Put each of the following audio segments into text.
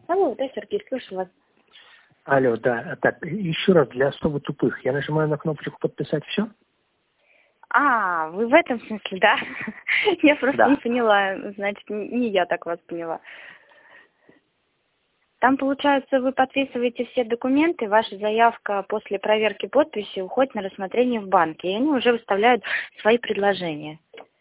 Алло, да, Сергей, слышу вас. Алло, да. Так, еще раз, для особо тупых. Я нажимаю на кнопочку «Подписать все»? А, вы в этом смысле, да? Я просто не Да. поняла. Значит, не я так вас поняла. Там, получается, вы подписываете все документы, ваша заявка после проверки подписи уходит на рассмотрение в банке, и они уже выставляют свои предложения.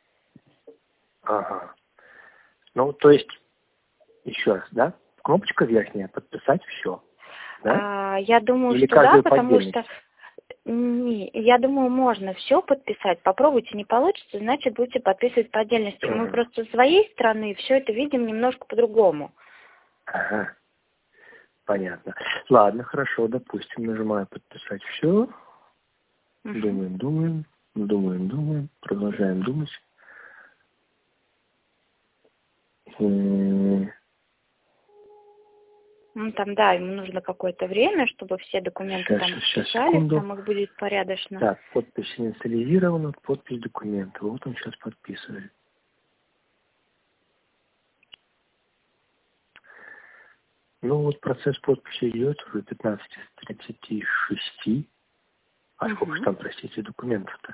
Ага. Ну, то есть, еще раз, да? Кнопочка верхняя «Подписать все». Да? Я думаю, Или что да, каждую по потому что... отдельности? Не, я думаю, можно все подписать. Попробуйте, не получится, значит, будете подписывать по отдельности. Мы Ага. просто со своей стороны все это видим немножко по-другому. Ага. Понятно. Ладно, хорошо, допустим, нажимаю «Подписать все». Думаем, продолжаем думать. Ну, там, да, ему нужно какое-то время, чтобы все документы там Сейчас, подписались, секунду. там их будет порядочно. Так, подпись инициализирована, подпись документа. Вот он сейчас подписывает. Ну вот процесс подписи идет уже 15:36. А сколько же там, простите, документов-то?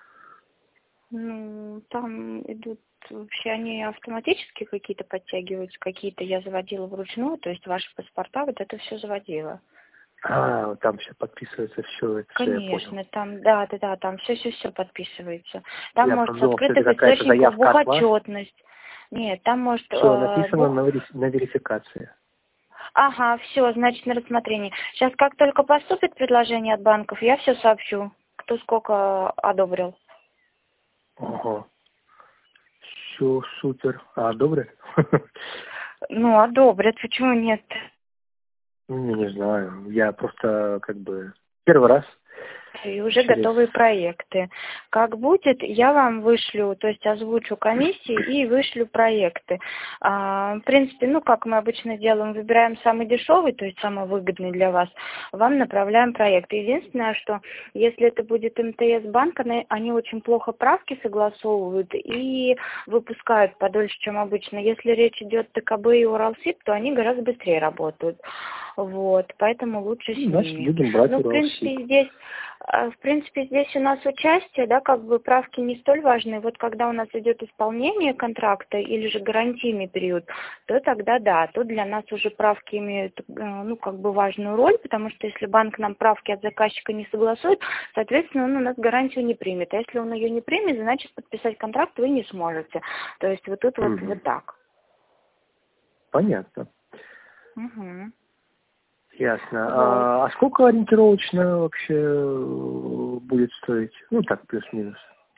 Ну, там идут, вообще они автоматически какие-то подтягиваются, какие-то я заводила вручную, то есть ваши паспорта, вот это все заводила. А, вот там все подписывается, все, это все я понял. Конечно, там, да, там все подписывается. Там Я может с подумал, что это открытых какая-то источников заявка от вас. бухотчетность. Нет, там может Все написано на верификации. Ага, все, значит, на рассмотрение. Сейчас, как только поступит предложение от банков, я все сообщу, кто сколько одобрил. Ага. Все, супер. А, добрый? Ну, одобрят, почему нет? Ну, не знаю. Я просто как бы первый раз И уже через... готовые проекты. Как будет, я вам вышлю, то есть озвучу комиссии и вышлю проекты. В принципе, ну, как мы обычно делаем, выбираем самый дешевый, то есть самый выгодный для вас, вам направляем проект. Единственное, что если это будет МТС-банк, они очень плохо правки согласовывают и выпускают подольше, чем обычно. Если речь идет ТКБ и Уралсиб, то они гораздо быстрее работают. Вот, поэтому лучше с Значит, ними. будем брать Ну, в Уралсиб. принципе, здесь у нас участие, да, как бы правки не столь важны. Вот когда у нас идет исполнение контракта или же гарантийный период, то тогда да, тут для нас уже правки имеют, ну, как бы важную роль, потому что если банк нам правки от заказчика не согласует, соответственно, он у нас гарантию не примет. А если он ее не примет, значит, подписать контракт вы не сможете. То есть вот тут вот так. Понятно. Угу. Ясно. Вот. А сколько ориентировочно вообще будет стоить? Ну, так, плюс-минус.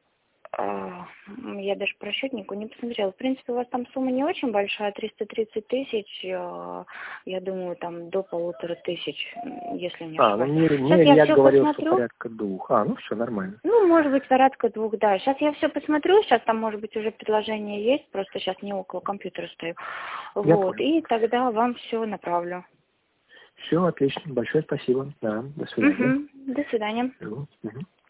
Я даже по расчетнику не посмотрела. В принципе, у вас там сумма не очень большая, 330 тысяч, я думаю, там до 1500, если не ошибаюсь. Ну Сейчас мне я Илья все говорил, что посмотрю. порядка 2. Ну все нормально. Ну, может быть, порядка 2, да. Сейчас я все посмотрю, сейчас там, может быть, уже предложение есть, просто сейчас не около компьютера стою. Я Вот, понял. и тогда вам все направлю. Все, отлично. Большое спасибо. Да, до свидания. До свидания. Мгм.